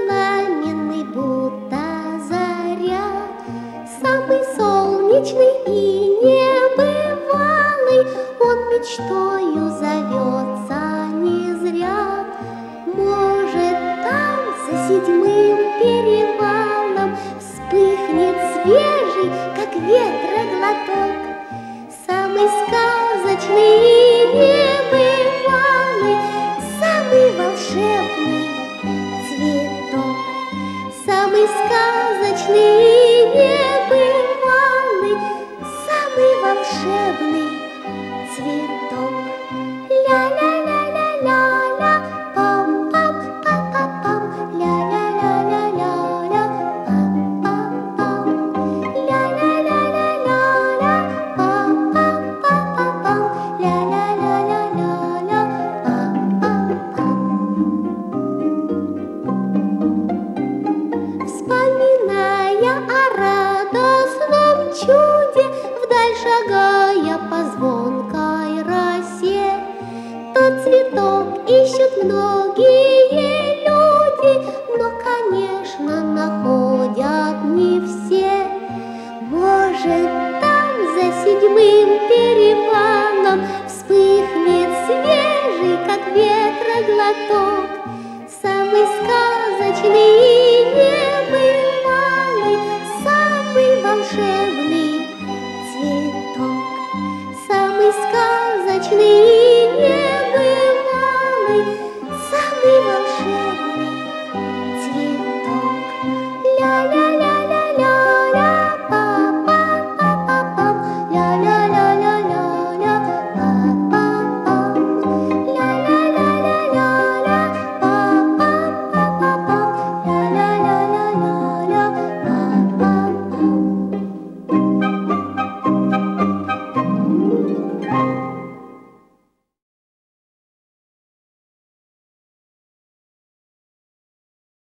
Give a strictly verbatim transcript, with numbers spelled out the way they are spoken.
пламенный, будто заря, самый солнечный и небывалый, он мечтою зовется не зря. Может, там за седьмым перевалом вспыхнет свежий, как ветра, глоток, самый сказочный и небывалый, самый волшебный цветок, самый сказочный и небывалый, самый волшебный цветок. Ля-ля-ля-ля-ля-ля, пам-пам, па-па-пам, ля-ля-ля-ля-ля-ля, пам-пам-пам, ля-ля-ля-ля-ля-ля, пам-пам, па-па-пам, ля-ля-ля-ля-ля-ля, пам-пам-пам. Вспоминая о радостном чуде, вдаль шагая по звонкой росе, тот цветок ищут многие люди, но, конечно, находят не все. Может, там за седьмым перевалом вспыхнет свежий, как ветра, глоток, самый сказочный и небывалый, самый волшебный цветок, самый сказочный и небывалый, самый волшебный цветок. Ля-ля.